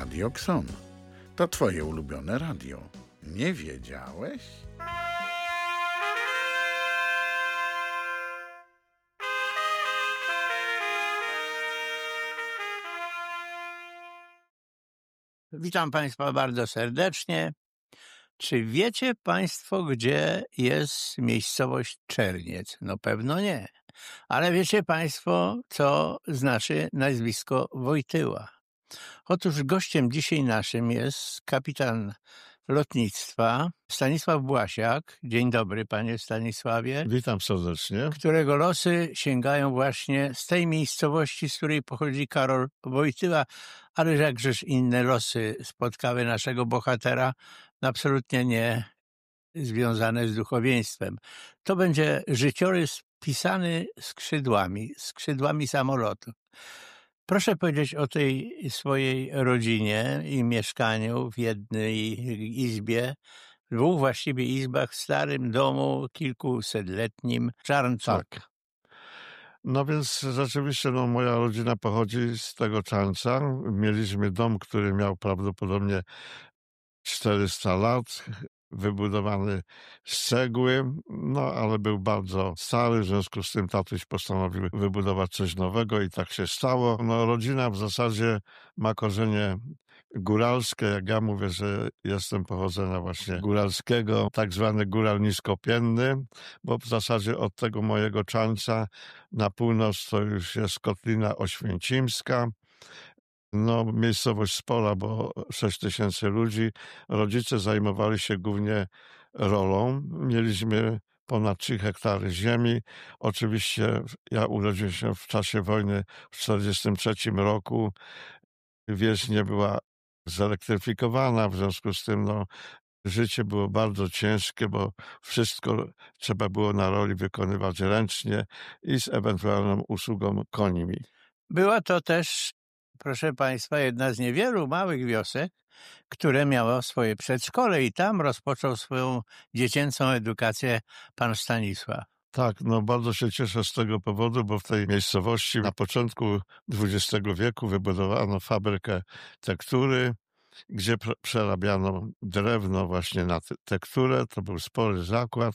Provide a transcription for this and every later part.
Radio Kson. To twoje ulubione radio. Nie wiedziałeś? Witam Państwa bardzo serdecznie. Czy wiecie Państwo, gdzie jest miejscowość Czerniec? No pewno nie. Ale wiecie Państwo, co znaczy nazwisko Wojtyła? Otóż gościem dzisiaj naszym jest kapitan lotnictwa Stanisław Błasiak. Dzień dobry, panie Stanisławie. Witam serdecznie. Którego losy sięgają właśnie z tej miejscowości, z której pochodzi Karol Wojtyła, ale jakżeż inne losy spotkały naszego bohatera, absolutnie nie związane z duchowieństwem. To będzie życiorys pisany skrzydłami samolotu. Proszę powiedzieć o tej swojej rodzinie i mieszkaniu w jednej izbie, w dwóch właściwie izbach, w starym domu kilkusetletnim w Czarncu. Tak. No więc rzeczywiście moja rodzina pochodzi z tego Czarnca. Mieliśmy dom, który miał prawdopodobnie 400 lat, wybudowany z cegły, ale był bardzo stary, w związku z tym tatuś postanowił wybudować coś nowego i tak się stało. Rodzina w zasadzie ma korzenie góralskie, jak ja mówię, że jestem pochodzenia właśnie góralskiego, tak zwany góral niskopienny, bo w zasadzie od tego mojego Czarnca na północ to już jest Kotlina Oświęcimska, miejscowość spora, bo 6000 ludzi. Rodzice zajmowali się głównie rolą. Mieliśmy ponad 3 hektary ziemi. Oczywiście ja urodziłem się w czasie wojny w 1943 roku. Wieś nie była zelektryfikowana, w związku z tym życie było bardzo ciężkie, bo wszystko trzeba było na roli wykonywać ręcznie i z ewentualną usługą konimi. Była to też, proszę Państwa, jedna z niewielu małych wiosek, które miało swoje przedszkole i tam rozpoczął swoją dziecięcą edukację pan Stanisław. Tak, bardzo się cieszę z tego powodu, bo w tej miejscowości na początku XX wieku wybudowano fabrykę tektury, gdzie przerabiano drewno właśnie na tekturę. To był spory zakład.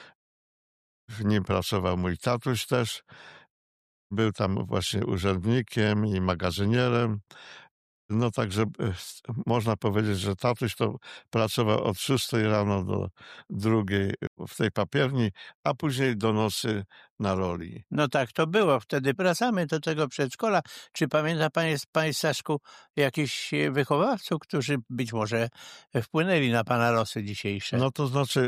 W nim pracował mój tatuś też. Był tam właśnie urzędnikiem i magazynierem. Także można powiedzieć, że tatuś to pracował od 6 rano do 2 w tej papierni, a później do nocy na roli. No tak to było. Wtedy wracamy do tego przedszkola. Czy pamięta panie Staszku, jakichś wychowawców, którzy być może wpłynęli na pana losy dzisiejsze? To znaczy,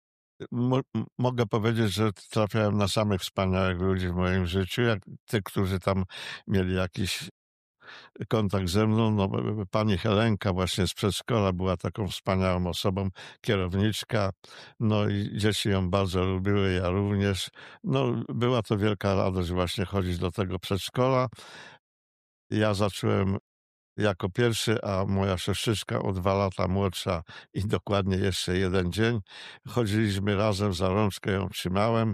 mogę powiedzieć, że trafiałem na samych wspaniałych ludzi w moim życiu, jak tych, którzy tam mieli jakiś kontakt ze mną. Pani Helenka właśnie z przedszkola była taką wspaniałą osobą, kierowniczka, i dzieci ją bardzo lubiły, ja również. Była to wielka radość właśnie chodzić do tego przedszkola. Ja zacząłem jako pierwszy, a moja siostrzyczka o 2 lata młodsza i dokładnie jeszcze 1 dzień. Chodziliśmy razem, za rączkę ją trzymałem.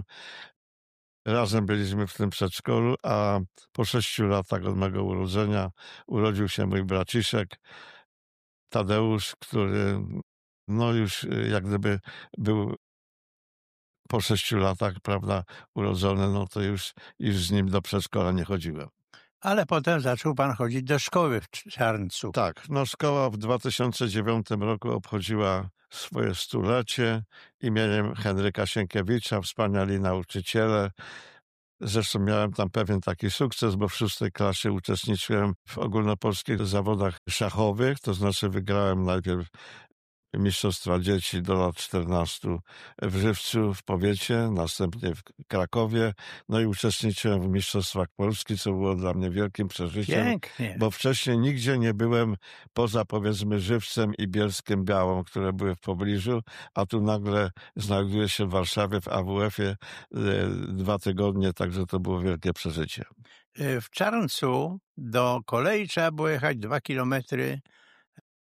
Razem byliśmy w tym przedszkolu, a po 6 latach od mego urodzenia urodził się mój braciszek Tadeusz, który już jak gdyby był po 6 latach, prawda, urodzony, to już z nim do przedszkola nie chodziłem. Ale potem zaczął pan chodzić do szkoły w Czarncu. Tak, szkoła w 2009 roku obchodziła swoje 100-lecie imieniem Henryka Sienkiewicza, wspaniali nauczyciele. Zresztą miałem tam pewien taki sukces, bo w 6 klasie uczestniczyłem w ogólnopolskich zawodach szachowych, to znaczy wygrałem najpierw mistrzostwa dzieci do lat 14 w Żywcu w powiecie, następnie w Krakowie, i uczestniczyłem w mistrzostwach Polski, co było dla mnie wielkim przeżyciem. Pięknie. Bo wcześniej nigdzie nie byłem poza, powiedzmy, Żywcem i Bielskiem Białą, które były w pobliżu, a tu nagle znajduję się w Warszawie w AWF-ie 2 tygodnie, także to było wielkie przeżycie. W Czarncu do kolei trzeba było jechać 2 kilometry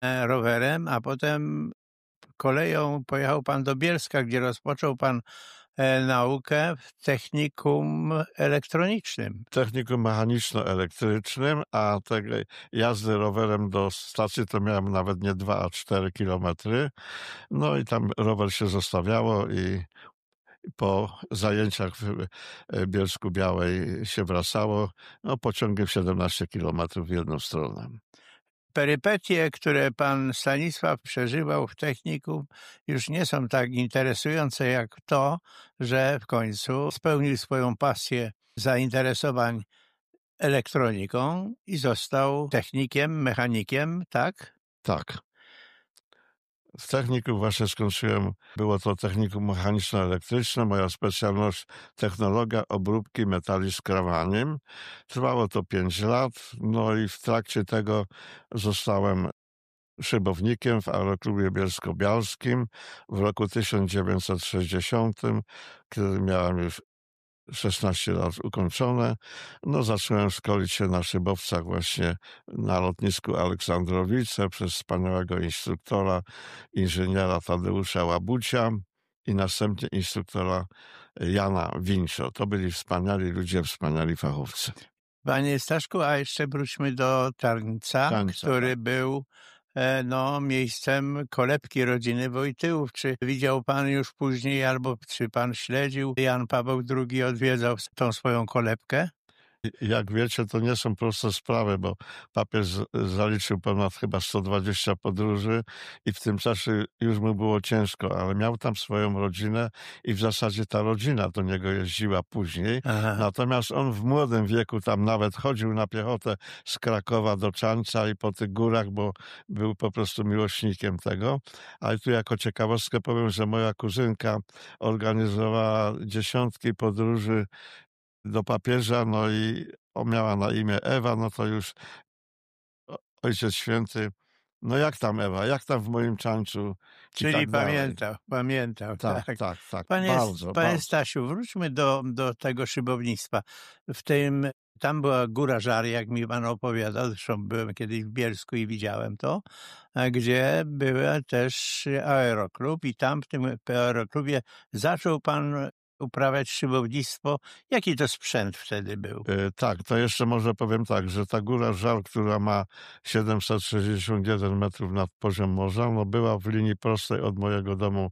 rowerem, a potem koleją pojechał pan do Bielska, gdzie rozpoczął pan naukę w technikum elektronicznym. Technikum mechaniczno-elektrycznym, a tego jazdy rowerem do stacji to miałem nawet nie 2, a 4 kilometry. No i tam rower się zostawiało i po zajęciach w Bielsku-Białej się wracało, no pociągiem 17 kilometrów w jedną stronę. Perypetie, które pan Stanisław przeżywał w technikum, już nie są tak interesujące jak to, że w końcu spełnił swoją pasję zainteresowań elektroniką i został technikiem, mechanikiem, tak? Tak. W technikum właśnie skończyłem, było to technikum mechaniczno-elektryczne, moja specjalność technologia obróbki metali skrawaniem. Trwało to 5 lat, no i w trakcie tego zostałem szybownikiem w Aeroklubie Bielsko-Białskim w roku 1960, kiedy miałem już 16 lat ukończone. No, zacząłem szkolić się na szybowcach właśnie na lotnisku Aleksandrowice przez wspaniałego instruktora, inżyniera Tadeusza Łabucia i następnie instruktora Jana Winczo. To byli wspaniali ludzie, wspaniali fachowcy. Panie Staszku, a jeszcze wróćmy do Tarnca, który tak. był miejscem kolebki rodziny Wojtyłów. Czy widział pan już później, albo czy pan śledził, Jan Paweł II odwiedzał tą swoją kolebkę? Jak wiecie, to nie są proste sprawy, bo papież zaliczył ponad chyba 120 podróży i w tym czasie już mu było ciężko, ale miał tam swoją rodzinę i w zasadzie ta rodzina do niego jeździła później. Aha. Natomiast on w młodym wieku tam nawet chodził na piechotę z Krakowa do Czańca i po tych górach, bo był po prostu miłośnikiem tego. Ale tu jako ciekawostkę powiem, że moja kuzynka organizowała dziesiątki podróży do papieża, no i miała na imię Ewa, no to już Ojciec Święty, no jak tam Ewa, jak tam w moim Czańczu Czyli tak dalej. pamiętał, Tak, tak. tak, tak, Panie bardzo. Stasiu, wróćmy do tego szybownictwa. Tam była Góra Żar, jak mi pan opowiadał, zresztą byłem kiedyś w Bielsku i widziałem to, gdzie był też aeroklub i tam w tym aeroklubie zaczął pan uprawiać szybownictwo. Jaki to sprzęt wtedy był? Tak, to jeszcze może powiem tak, że ta Góra Żar, która ma 761 metrów nad poziom morza, no była w linii prostej od mojego domu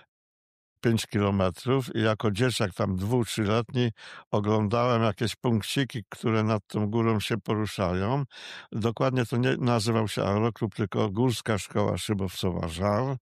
5 kilometrów i jako dzieciak tam 2-3-letni oglądałem jakieś punkciki, które nad tą górą się poruszają. Dokładnie to nie nazywał się aeroklub, tylko Górska Szkoła Szybowcowa Żar.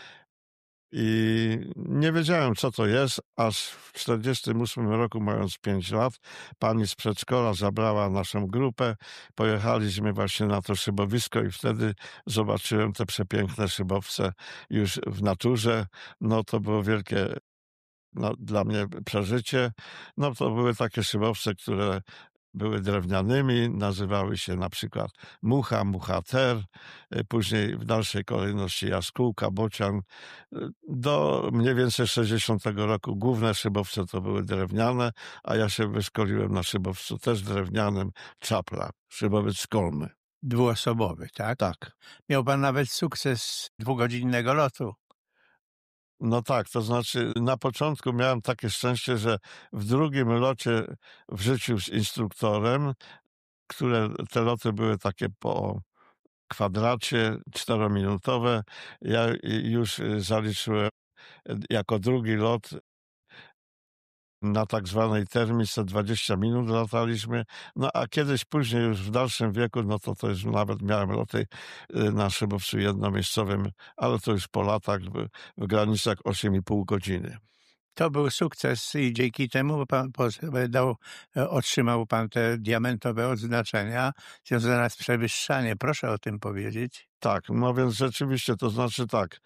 I nie wiedziałem, co to jest, aż w 1948 roku, mając 5 lat, pani z przedszkola zabrała naszą grupę. Pojechaliśmy właśnie na to szybowisko i wtedy zobaczyłem te przepiękne szybowce już w naturze. No to było wielkie dla mnie przeżycie. No to były takie szybowce, które były drewnianymi, nazywały się na przykład Mucha, Muchater, później w dalszej kolejności Jaskółka, Bocian. Do mniej więcej 60 roku główne szybowce to były drewniane, a ja się wyszkoliłem na szybowcu też drewnianym Czapla, szybowiec Kolmy. Dwuosobowy, tak? Tak. Miał pan nawet sukces 2-godzinnego lotu. No tak, to znaczy na początku miałem takie szczęście, że w drugim locie w życiu z instruktorem, te loty były takie po kwadracie 4-minutowe, ja już zaliczyłem jako drugi lot na tak zwanej termice 20 minut lataliśmy, no a kiedyś później już w dalszym wieku, no to już nawet miałem loty na szybowcu jednomiejscowym, ale to już po latach w granicach 8,5 godziny. To był sukces i dzięki temu pan otrzymał pan te diamentowe odznaczenia związane z przewyższaniem. Proszę o tym powiedzieć. Tak, no więc rzeczywiście, to znaczy tak,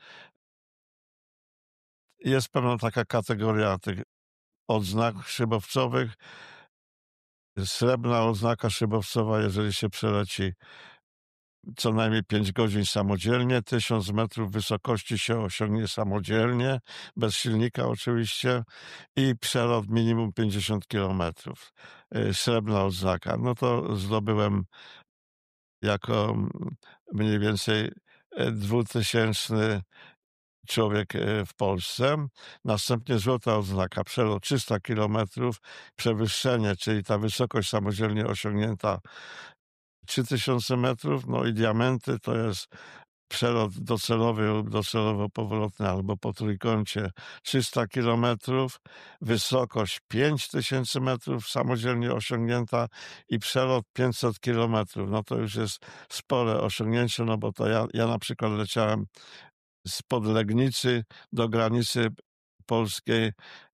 jest pewna taka kategoria tych odznak szybowcowych. Srebrna oznaka szybowcowa, jeżeli się przeleci co najmniej 5 godzin samodzielnie, 1000 metrów wysokości się osiągnie samodzielnie, bez silnika oczywiście i przelot minimum 50 kilometrów. Srebrna odznaka. No to zdobyłem jako mniej więcej 2000 człowiek w Polsce. Następnie złota odznaka, przelot 300 kilometrów, przewyższenie, czyli ta wysokość samodzielnie osiągnięta 3000 metrów, no i diamenty to jest przelot docelowy lub docelowo-powrotny albo po trójkącie 300 kilometrów, wysokość 5000 metrów samodzielnie osiągnięta i przelot 500 kilometrów. No to już jest spore osiągnięcie, no bo to ja na przykład leciałem spod Legnicy do granicy polskiej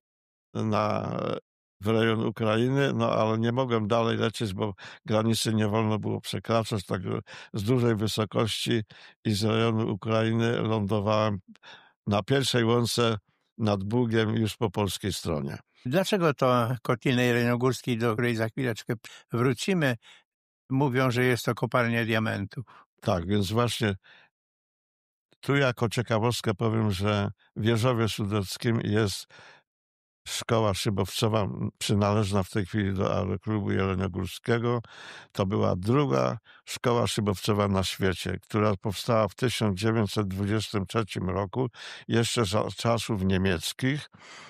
w rejon Ukrainy, no ale nie mogłem dalej lecieć, bo granicy nie wolno było przekraczać, tak z dużej wysokości i z rejonu Ukrainy lądowałem na pierwszej łące nad Bugiem już po polskiej stronie. Dlaczego to Kotliny Jeleniogórskiej, do której za chwileczkę wrócimy, mówią, że jest to kopalnia diamentów? Tak, więc właśnie tu jako ciekawostkę powiem, że w Jeżowie Sudeckim jest szkoła szybowcowa przynależna w tej chwili do Aeroklubu Jeleniogórskiego. To była druga szkoła szybowcowa na świecie, która powstała w 1923 roku, jeszcze za czasów niemieckich.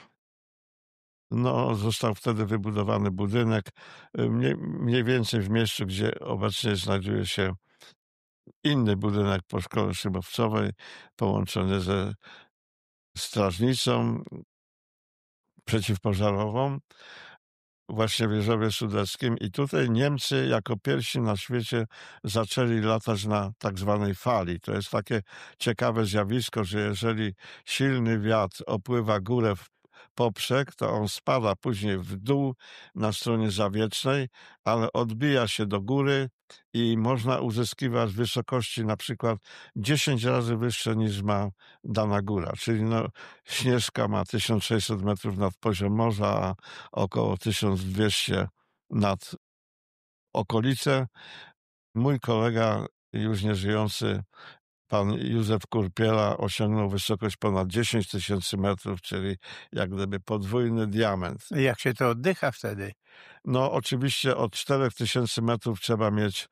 No, został wtedy wybudowany budynek mniej więcej w miejscu, gdzie obecnie znajduje się inny budynek po szkole szybowcowej, połączony ze strażnicą przeciwpożarową, właśnie w Jeżowie Sudeckim. I tutaj Niemcy jako pierwsi na świecie zaczęli latać na tak zwanej fali. To jest takie ciekawe zjawisko, że jeżeli silny wiatr opływa górę w poprzek, to on spada później w dół na stronie zawiecznej, ale odbija się do góry i można uzyskiwać wysokości na przykład 10 razy wyższe niż ma dana góra. Czyli no, Śnieżka ma 1600 metrów nad poziom morza, a około 1200 nad okolice. Mój kolega, już nieżyjący, pan Józef Kurpiela, osiągnął wysokość ponad 10 000 metrów, czyli jak gdyby podwójny diament. Jak się to oddycha wtedy? No oczywiście od 4000 metrów trzeba mieć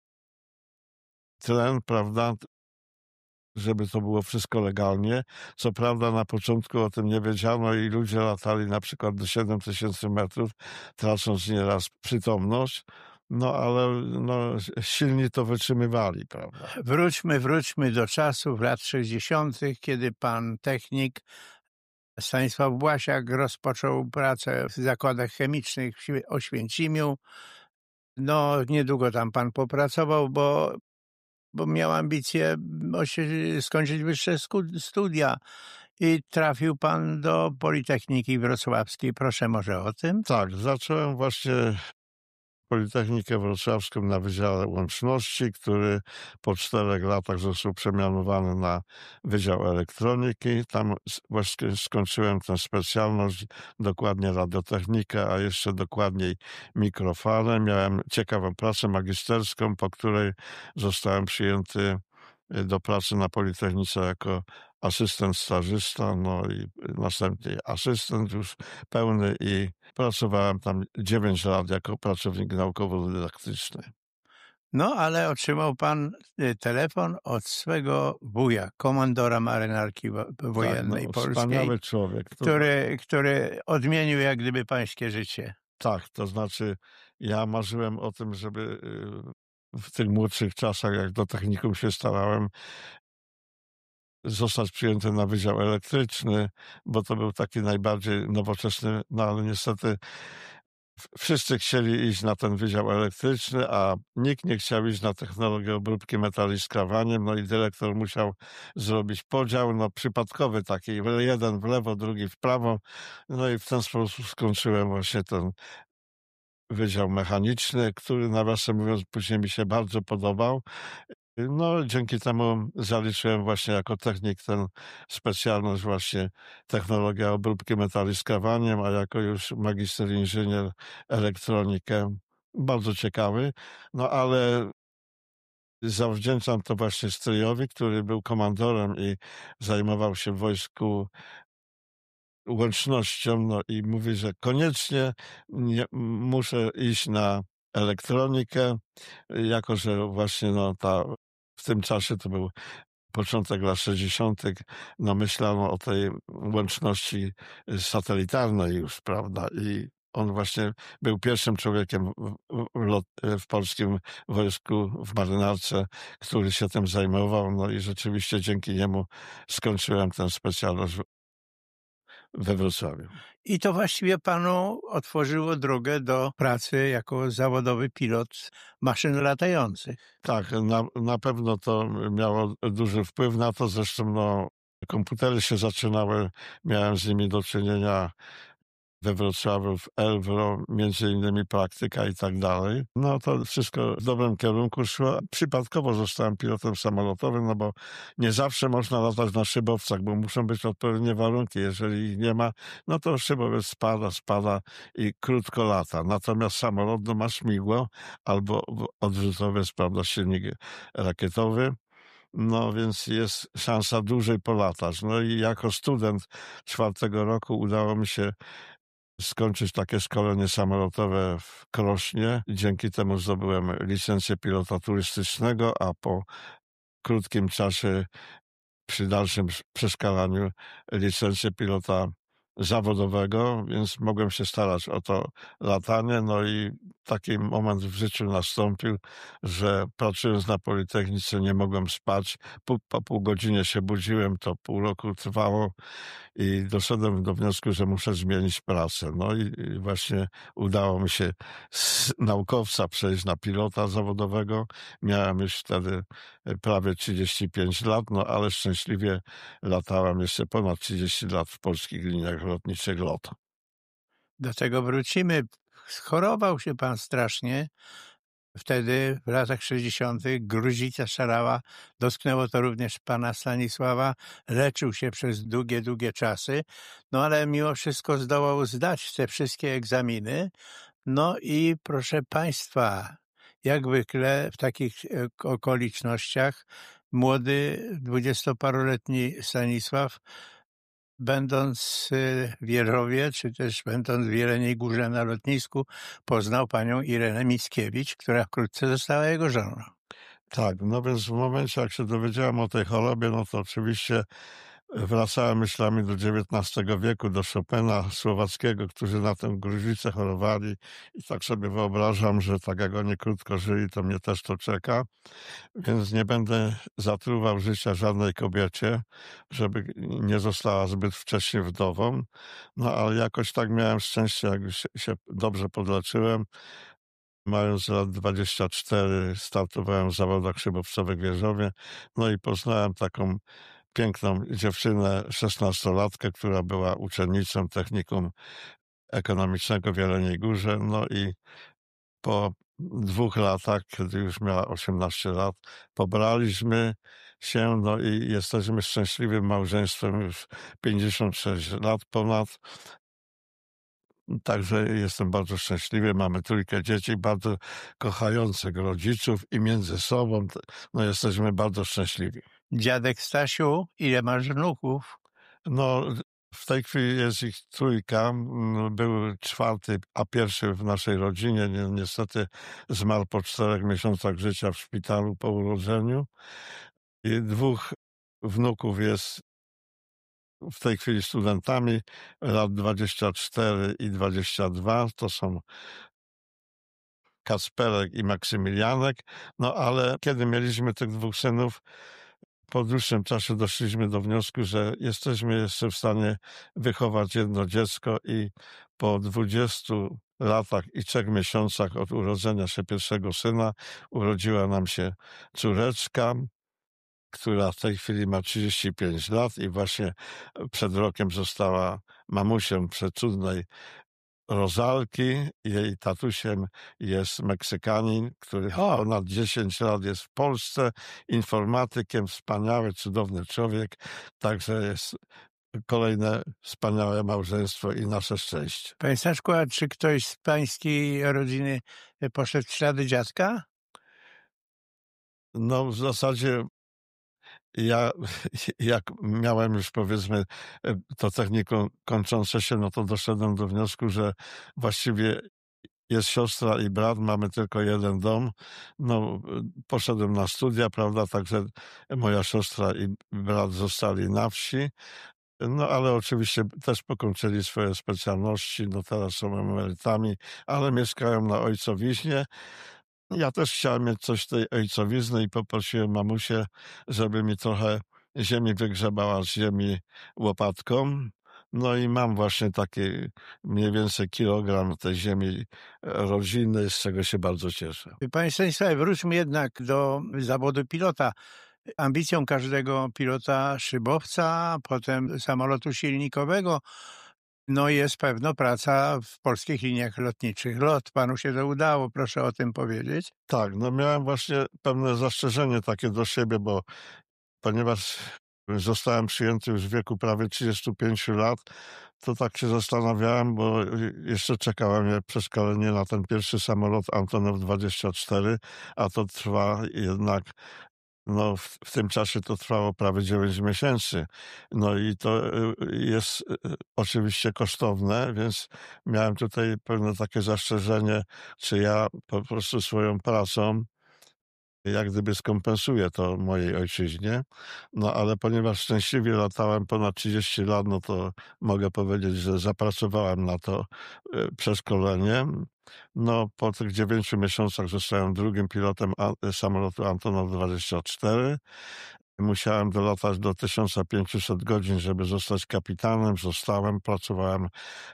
tlen, prawda, żeby to było wszystko legalnie. Co prawda na początku o tym nie wiedziano i ludzie latali na przykład do 7000 metrów, tracąc nieraz przytomność. No ale no, silni to wytrzymywali, prawda? Wróćmy do czasów lat 60., kiedy pan technik Stanisław Błasiak rozpoczął pracę w zakładach chemicznych w Oświęcimiu. No, niedługo tam pan popracował, bo miał ambicje skończyć wyższe studia i trafił pan do Politechniki Wrocławskiej. Proszę może o tym? Tak, zacząłem właśnie Politechnikę Wrocławską na Wydziale Łączności, który po 4 latach został przemianowany na Wydział Elektroniki. Tam właśnie skończyłem tę specjalność, dokładnie radiotechnikę, a jeszcze dokładniej mikrofalę. Miałem ciekawą pracę magisterską, po której zostałem przyjęty do pracy na Politechnice jako asystent stażysta, no i następnie asystent już pełny i pracowałem tam 9 lat jako pracownik naukowo-dydaktyczny. No, ale otrzymał pan telefon od swego wuja, komandora marynarki wojennej tak, no, polskiej. Wspaniały człowiek. Który odmienił jak gdyby pańskie życie. Tak, to znaczy ja marzyłem o tym, żeby w tych młodszych czasach, jak do technikum się starałem, zostać przyjęty na Wydział Elektryczny, bo to był taki najbardziej nowoczesny, no ale niestety wszyscy chcieli iść na ten Wydział Elektryczny, a nikt nie chciał iść na technologię obróbki metali skrawaniem, no i dyrektor musiał zrobić podział, no przypadkowy taki, jeden w lewo, drugi w prawo, no i w ten sposób skończyłem właśnie ten Wydział Mechaniczny, który nawiasem mówiąc później mi się bardzo podobał. No, dzięki temu zaliczyłem właśnie jako technik tę specjalność właśnie technologia obróbki metali skrawaniem, a jako już magister inżynier elektronikę. Bardzo ciekawy, no ale zawdzięczam to właśnie stryjowi, który był komandorem i zajmował się w wojsku łącznością, no i mówi, że koniecznie muszę iść na elektronikę, jako że właśnie no w tym czasie to był początek lat 60., no myślano o tej łączności satelitarnej już, prawda? I on właśnie był pierwszym człowiekiem w polskim wojsku, w marynarce, który się tym zajmował. No i rzeczywiście dzięki niemu skończyłem ten specjalność we Wrocławiu. I to właściwie panu otworzyło drogę do pracy jako zawodowy pilot maszyn latających. Tak, na pewno to miało duży wpływ na to. Zresztą no, komputery się zaczynały, miałem z nimi do czynienia we Wrocławiu, w Elwro, między innymi praktyka i tak dalej. No to wszystko w dobrym kierunku szło. Przypadkowo zostałem pilotem samolotowym, no bo nie zawsze można latać na szybowcach, bo muszą być odpowiednie warunki. Jeżeli ich nie ma, no to szybowiec spada i krótko lata. Natomiast samolot no, ma śmigło albo odrzutowiec, prawda, silnik rakietowy. No więc jest szansa dłużej polatać. No i jako student 4. roku udało mi się skończyć takie szkolenie samolotowe w Krośnie. Dzięki temu zdobyłem licencję pilota turystycznego, a po krótkim czasie przy dalszym przeszkalaniu licencję pilota zawodowego, więc mogłem się starać o to latanie. No i taki moment w życiu nastąpił, że pracując na Politechnice nie mogłem spać. Po pół godzinie się budziłem, to pół roku trwało i doszedłem do wniosku, że muszę zmienić pracę. No i właśnie udało mi się z naukowca przejść na pilota zawodowego. Miałem już wtedy prawie 35 lat, no ale szczęśliwie latałem jeszcze ponad 30 lat w polskich liniach lotniczych LOT. Do tego wrócimy. Schorował się pan strasznie. Wtedy w latach 60. gruźlica szalała. Dotknęło to również pana Stanisława. Leczył się przez długie czasy. No ale mimo wszystko zdołał zdać te wszystkie egzaminy. No i proszę państwa, jak zwykle w takich okolicznościach młody, 20-paroletni Stanisław, będąc w Jerowie, czy też będąc w Jeleniej Górze na lotnisku, poznał panią Irenę Mickiewicz, która wkrótce została jego żoną. Tak, no więc w momencie, jak się dowiedziałem o tej chorobie, no to oczywiście wracałem myślami do XIX wieku, do Chopina słowackiego, którzy na tę gruźlicę chorowali i tak sobie wyobrażam, że tak jak oni krótko żyli, to mnie też to czeka, więc nie będę zatruwał życia żadnej kobiecie, żeby nie została zbyt wcześnie wdową, no ale jakoś tak miałem szczęście, jak już się dobrze podleczyłem. Mając lat 24 startowałem w zawodach szybowcowych w Wierzowie, no i poznałem taką piękną dziewczynę, 16-latkę, która była uczennicą technikum ekonomicznego w Jeleniej Górze. No i po 2 latach, kiedy już miała 18 lat, pobraliśmy się, no i jesteśmy szczęśliwym małżeństwem już 56 lat ponad. Także jestem bardzo szczęśliwy. Mamy 3 dzieci, bardzo kochających rodziców i między sobą. No jesteśmy bardzo szczęśliwi. Dziadek Stasiu, ile masz wnuków? No, w tej chwili jest ich 3. Był 4., a 1. w naszej rodzinie. Niestety zmarł po 4 miesiącach życia w szpitalu po urodzeniu. I 2 wnuków jest w tej chwili studentami, lat 24 i 22. To są Kacperek i Maksymilianek. No ale kiedy mieliśmy tych 2 synów, po dłuższym czasie doszliśmy do wniosku, że jesteśmy jeszcze w stanie wychować jedno dziecko i po 20 latach i 3 miesiącach od urodzenia się pierwszego syna urodziła nam się córeczka, która w tej chwili ma 35 lat i właśnie przed rokiem została mamusią przecudnej Rozalki. Jej tatusiem jest Meksykanin, który ponad 10 lat jest w Polsce, informatykiem, wspaniały, cudowny człowiek. Także jest kolejne wspaniałe małżeństwo i nasze szczęście. Panie Staszku, a czy ktoś z pańskiej rodziny poszedł w ślady dziadka? No w zasadzie ja, jak miałem już powiedzmy to technikum kończące się, no to doszedłem do wniosku, że właściwie jest siostra i brat, mamy tylko jeden dom. No, poszedłem na studia, prawda, także moja siostra i brat zostali na wsi. No, ale oczywiście też pokończyli swoje specjalności, no teraz są emerytami, ale mieszkają na ojcowiźnie. Ja też chciałem mieć coś tej ojcowizny i poprosiłem mamusię, żeby mi trochę ziemi wygrzebała z ziemi łopatką. No i mam właśnie taki mniej więcej kilogram tej ziemi rodziny, z czego się bardzo cieszę. Panie Stanisławie, wróćmy jednak do zawodu pilota. Ambicją każdego pilota szybowca, potem samolotu silnikowego, no jest pewno praca w polskich liniach lotniczych. LOT, panu się to udało, proszę o tym powiedzieć. Tak, no miałem właśnie pewne zastrzeżenie takie do siebie, bo ponieważ zostałem przyjęty już w wieku prawie 35 lat, to tak się zastanawiałem, bo jeszcze czekałem przeszkolenie na ten pierwszy samolot Antonov 24, a to trwa jednak, no w tym czasie to trwało prawie 9 miesięcy. No i to jest oczywiście kosztowne, więc miałem tutaj pewne takie zastrzeżenie, czy ja po prostu swoją pracą jak gdyby skompensuję to mojej ojczyźnie. No ale ponieważ szczęśliwie latałem ponad 30 lat, no to mogę powiedzieć, że zapracowałem na to przeszkolenie. No po tych 9 miesiącach zostałem drugim pilotem samolotu Antonov 24. Musiałem dolatać do 1500 godzin, żeby zostać kapitanem. Zostałem, pracowałem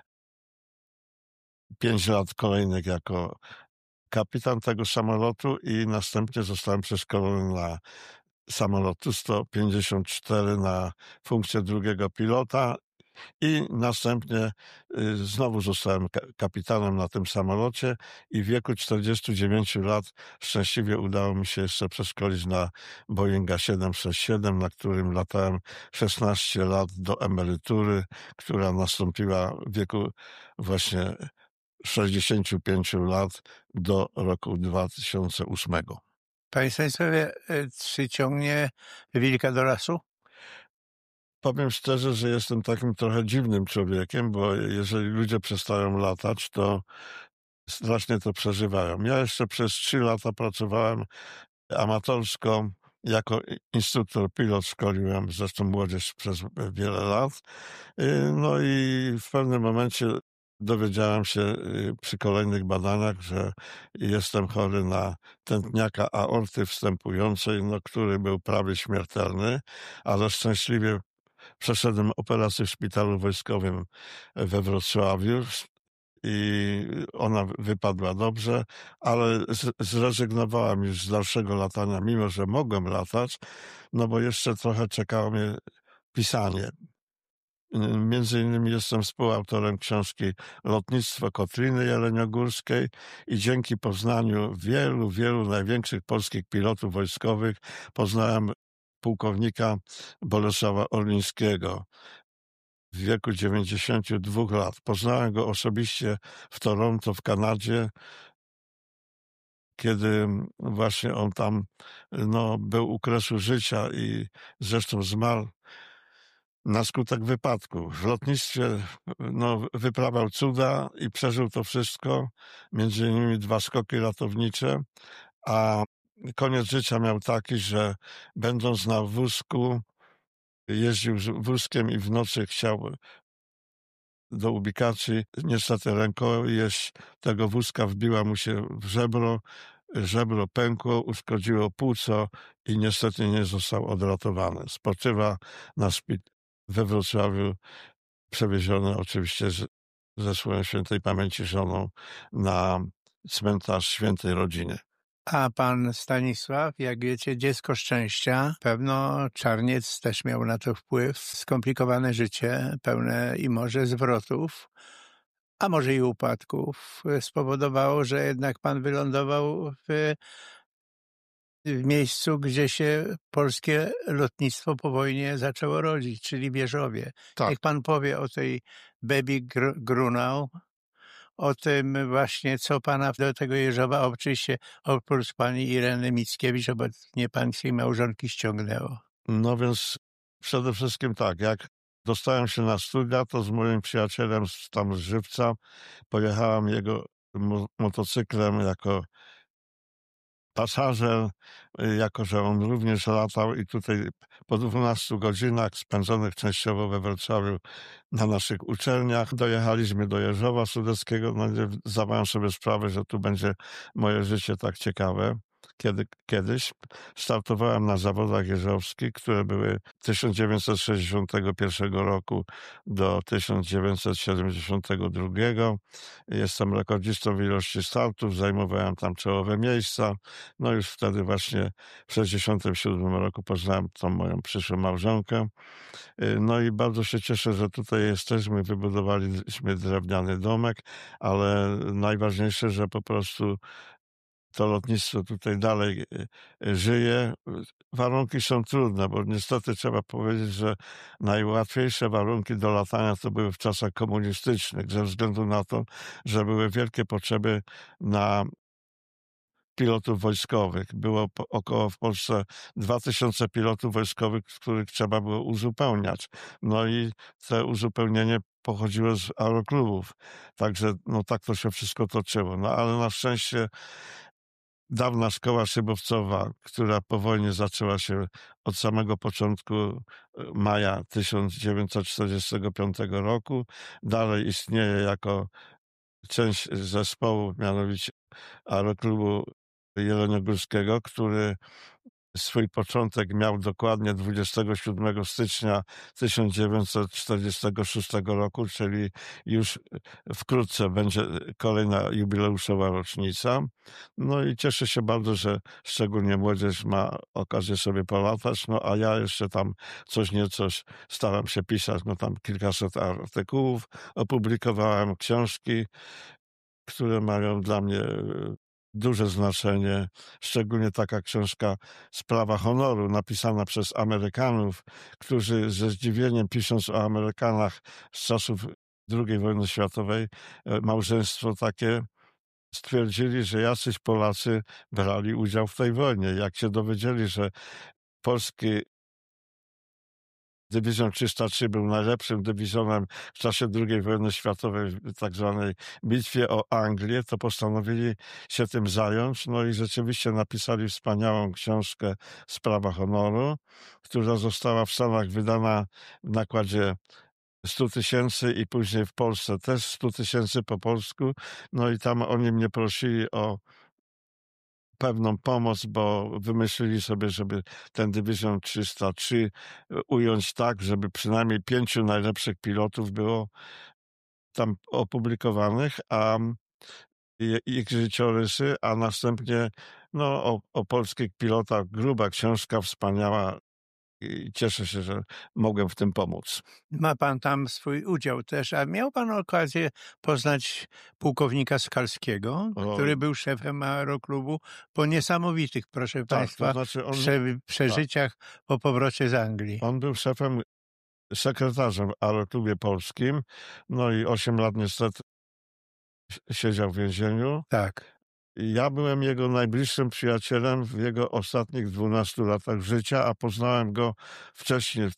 5 lat kolejnych jako kapitan tego samolotu i następnie zostałem przeszkolony na samolot Tu-154 na funkcję drugiego pilota i następnie znowu zostałem kapitanem na tym samolocie i w wieku 49 lat szczęśliwie udało mi się jeszcze przeszkolić na Boeinga 767, na którym latałem 16 lat do emerytury, która nastąpiła w wieku właśnie 65 lat do roku 2008. Panie Stanisławie, czy ciągnie wilka do lasu? Powiem szczerze, że jestem takim trochę dziwnym człowiekiem, bo jeżeli ludzie przestają latać, to strasznie to przeżywają. Ja jeszcze przez 3 lata pracowałem amatorsko jako instruktor pilot, szkoliłem zresztą młodzież przez wiele lat. No i w pewnym momencie dowiedziałem się przy kolejnych badaniach, że jestem chory na tętniaka aorty wstępującej, no, który był prawie śmiertelny, ale szczęśliwie przeszedłem operację w szpitalu wojskowym we Wrocławiu i ona wypadła dobrze, ale zrezygnowałem już z dalszego latania, mimo że mogłem latać, no bo jeszcze trochę czekało mnie pisanie. Między innymi jestem współautorem książki Lotnictwo Kotliny Jeleniogórskiej i dzięki poznaniu wielu największych polskich pilotów wojskowych poznałem pułkownika Bolesława Orlińskiego w wieku 92 lat. Poznałem go osobiście w Toronto w Kanadzie, kiedy właśnie on tam no, był u kresu życia i zresztą zmarł na skutek wypadku. W lotnictwie no, wyprawiał cuda i przeżył to wszystko, między innymi 2 skoki ratownicze, a koniec życia miał taki, że będąc na wózku, jeździł wózkiem i w nocy chciał do ubikacji. Niestety rękojeść tego wózka wbiła mu się w żebro pękło, uszkodziło płuco i niestety nie został odratowany. Spoczywa we Wrocławiu, przewieziony oczywiście ze swoją świętej pamięci żoną na cmentarz Świętej Rodziny. A pan Stanisław, jak wiecie, dziecko szczęścia, pewno Czarniec też miał na to wpływ. Skomplikowane życie, pełne i może zwrotów, a może i upadków, spowodowało, że jednak pan wylądował w miejscu, gdzie się polskie lotnictwo po wojnie zaczęło rodzić, czyli w Jeżowie. Tak. Niech pan powie o tej Baby Grunau, o tym właśnie, co pana do tego Jeżowa, oczywiście oprócz pani Ireny Mickiewicz, obecnie pańskiej małżonki, ściągnęło. No więc przede wszystkim tak, jak dostałem się na studia, to z moim przyjacielem tam z Żywca pojechałem jego motocyklem jako pasażer, jako że on również latał i tutaj po 12 godzinach spędzonych częściowo we Wrocławiu na naszych uczelniach dojechaliśmy do Jeżowa Sudeckiego. No nie zdawałem sobie sprawę, że tu będzie moje życie tak ciekawe. Kiedyś startowałem na zawodach jeżowskich, które były 1961 roku do 1972. Jestem rekordzistą w ilości startów, zajmowałem tam czołowe miejsca. No już wtedy właśnie w 1967 roku poznałem tą moją przyszłą małżonkę. No i bardzo się cieszę, że tutaj jesteśmy. Wybudowaliśmy drewniany domek, ale najważniejsze, że po prostu to lotnictwo tutaj dalej żyje. Warunki są trudne, bo niestety trzeba powiedzieć, że najłatwiejsze warunki do latania to były w czasach komunistycznych, ze względu na to, że były wielkie potrzeby na pilotów wojskowych. Było około w Polsce 2000 pilotów wojskowych, których trzeba było uzupełniać. No i te uzupełnienie pochodziło z aeroklubów. Także no tak to się wszystko toczyło. No ale na szczęście dawna szkoła szybowcowa, która po wojnie zaczęła się od samego początku maja 1945 roku, dalej istnieje jako część zespołu, mianowicie Aeroklubu Jeleniogórskiego, który swój początek miał dokładnie 27 stycznia 1946 roku, czyli już wkrótce będzie kolejna jubileuszowa rocznica. No i cieszę się bardzo, że szczególnie młodzież ma okazję sobie polatać, no a ja jeszcze tam coś niecoś staram się pisać, no tam kilkaset artykułów opublikowałem, książki, które mają dla mnie duże znaczenie, szczególnie taka książka Sprawa honoru, napisana przez Amerykanów, którzy ze zdziwieniem, pisząc o Amerykanach z czasów II wojny światowej, małżeństwo takie stwierdzili, że jacyś Polacy brali udział w tej wojnie. Jak się dowiedzieli, że polski Dywizjon 303 był najlepszym dywizjonem w czasie II wojny światowej, w tak zwanej bitwie o Anglię, to postanowili się tym zająć. No i rzeczywiście napisali wspaniałą książkę Sprawa honoru, która została w Stanach wydana w nakładzie 100 000 i później w Polsce też 100 000 po polsku. No i tam oni mnie prosili o pewną pomoc, bo wymyślili sobie, żeby ten Dywizjon 303 ująć tak, żeby przynajmniej 5 najlepszych pilotów było tam opublikowanych, a ich życiorysy, a następnie no, o polskich pilotach gruba książka, wspaniała i cieszę się, że mogłem w tym pomóc. Ma pan tam swój udział też, a miał pan okazję poznać pułkownika Skalskiego, który był szefem aeroklubu po niesamowitych, proszę państwa, to znaczy przeżyciach po powrocie z Anglii. On był sekretarzem w Aeroklubie Polskim, no i 8 lat niestety siedział w więzieniu. Tak. Ja byłem jego najbliższym przyjacielem w jego ostatnich 12 latach życia, a poznałem go wcześniej, w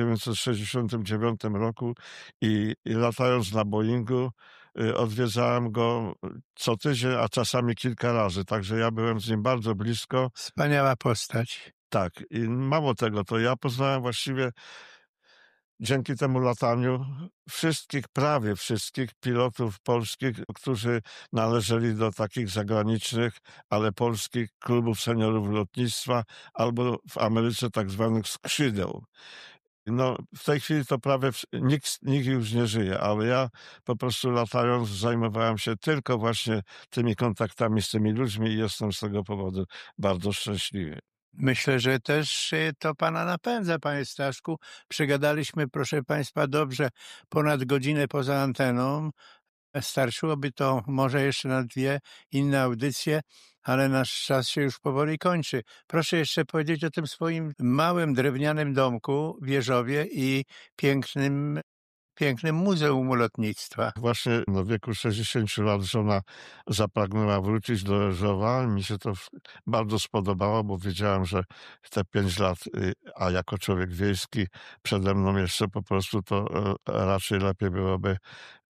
1969 roku i latając na Boeingu odwiedzałem go co tydzień, a czasami kilka razy, także ja byłem z nim bardzo blisko. Wspaniała postać. Tak, i mało tego, to ja poznałem właściwie dzięki temu lataniu prawie wszystkich pilotów polskich, którzy należeli do takich zagranicznych, ale polskich klubów seniorów lotnictwa albo w Ameryce tak zwanych skrzydeł. No, w tej chwili to prawie nikt już nie żyje, ale ja po prostu latając zajmowałem się tylko właśnie tymi kontaktami z tymi ludźmi i jestem z tego powodu bardzo szczęśliwy. Myślę, że też to pana napędza, panie Staszku. Przegadaliśmy, proszę państwa, dobrze ponad godzinę poza anteną. Starczyłoby to może jeszcze na 2 inne audycje, ale nasz czas się już powoli kończy. Proszę jeszcze powiedzieć o tym swoim małym drewnianym domku w Jeżowie i pięknym Muzeum Lotnictwa. Właśnie w wieku 60 lat żona zapragnęła wrócić do Jeżowa. Mi się to bardzo spodobało, bo wiedziałem, że te 5 lat, a jako człowiek wiejski przede mną jeszcze po prostu to raczej lepiej byłoby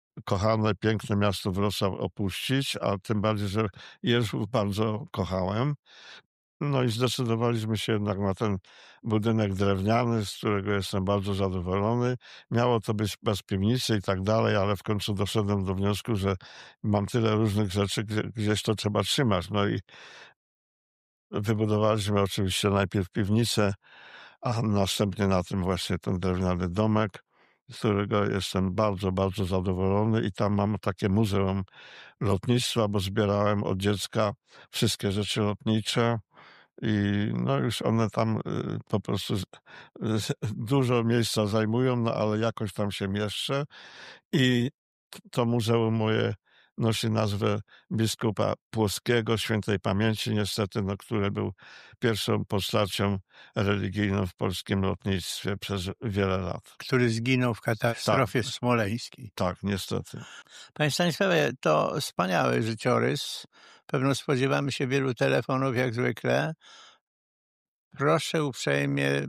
kochane, piękne miasto Wrocław opuścić, a tym bardziej, że Jeżów bardzo kochałem. No i zdecydowaliśmy się jednak na ten budynek drewniany, z którego jestem bardzo zadowolony. Miało to być bez piwnicy i tak dalej, ale w końcu doszedłem do wniosku, że mam tyle różnych rzeczy, gdzieś to trzeba trzymać. No i wybudowaliśmy oczywiście najpierw piwnicę, a następnie na tym właśnie ten drewniany domek, z którego jestem bardzo, bardzo zadowolony i tam mam takie muzeum lotnictwa, bo zbierałem od dziecka wszystkie rzeczy lotnicze i no już one tam po prostu dużo miejsca zajmują, no ale jakoś tam się mieszczę i to muzeum moje nosi nazwę biskupa Płockiego, świętej pamięci niestety, no, który był pierwszą postacią religijną w polskim lotnictwie przez wiele lat. Który zginął w katastrofie smoleńskiej. Tak, niestety. Panie Stanisławie, to wspaniały życiorys. Pewno spodziewamy się wielu telefonów, jak zwykle. Proszę uprzejmie.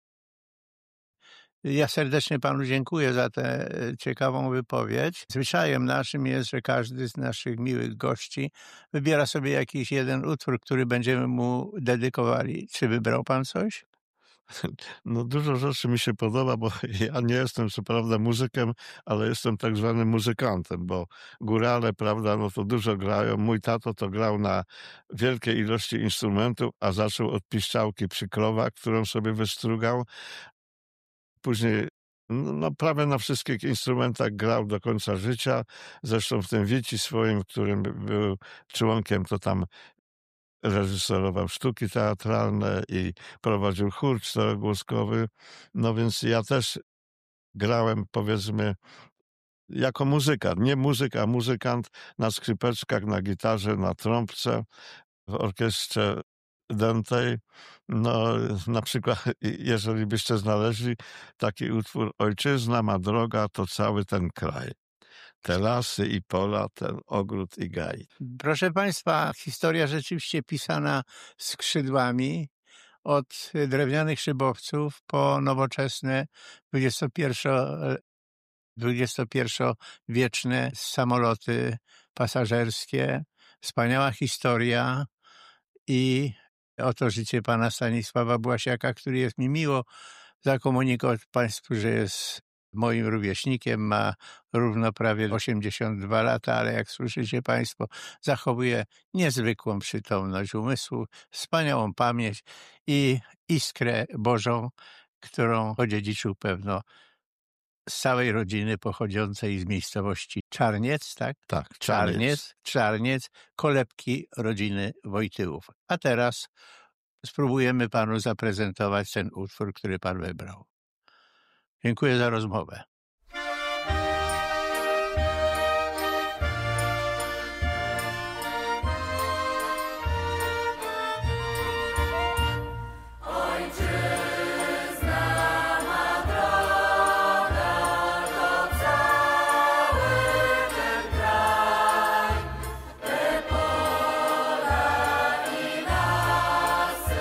Ja serdecznie panu dziękuję za tę ciekawą wypowiedź. Zwyczajem naszym jest, że każdy z naszych miłych gości wybiera sobie jakiś jeden utwór, który będziemy mu dedykowali. Czy wybrał pan coś? No dużo rzeczy mi się podoba, bo ja nie jestem co prawda muzykiem, ale jestem tak zwanym muzykantem, bo górale, prawda, no to dużo grają. Mój tato to grał na wielkiej ilości instrumentów, a zaczął od piszczałki przy krowach, którą sobie wystrugał. Później no, prawie na wszystkich instrumentach grał do końca życia. Zresztą w tym Wici swoim, w którym był członkiem, to tam reżyserował sztuki teatralne i prowadził chór czterogłoskowy. No więc ja też grałem, powiedzmy, jako muzykant. Nie muzyk, a muzykant na skrzypeczkach, na gitarze, na trąbce, w orkiestrze dętej. No na przykład, jeżeli byście znaleźli taki utwór Ojczyzna ma droga, to cały ten kraj. Te lasy i pola, ten ogród i gaj. Proszę państwa, historia rzeczywiście pisana skrzydłami od drewnianych szybowców po nowoczesne 21-wieczne samoloty pasażerskie. Wspaniała historia i oto życie pana Stanisława Błasiaka, który jest mi miło zakomunikować państwu, że jest moim rówieśnikiem, ma równo prawie 82 lata, ale jak słyszycie państwo, zachowuje niezwykłą przytomność umysłu, wspaniałą pamięć i iskrę Bożą, którą odziedziczył pewno z całej rodziny pochodzącej z miejscowości Czarniec, tak? Tak, Czarniec, kolebki rodziny Wojtyłów. A teraz spróbujemy panu zaprezentować ten utwór, który pan wybrał. Dziękuję za rozmowę.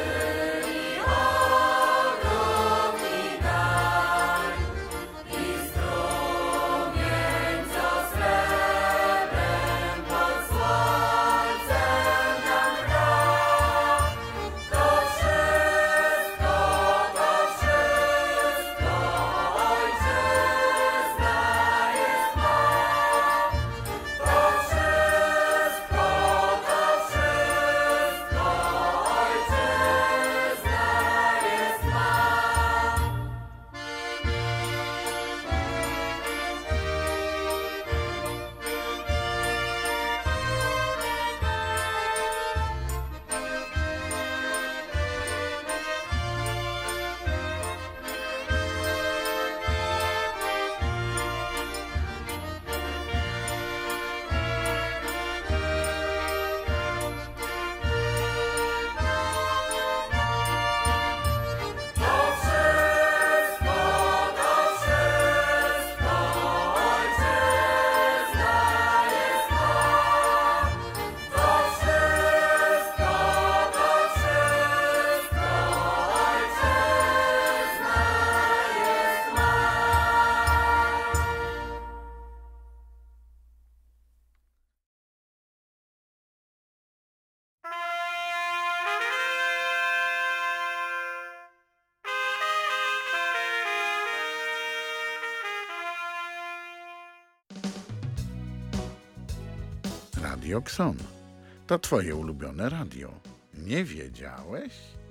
Is Radio Kson. To twoje ulubione radio. Nie wiedziałeś?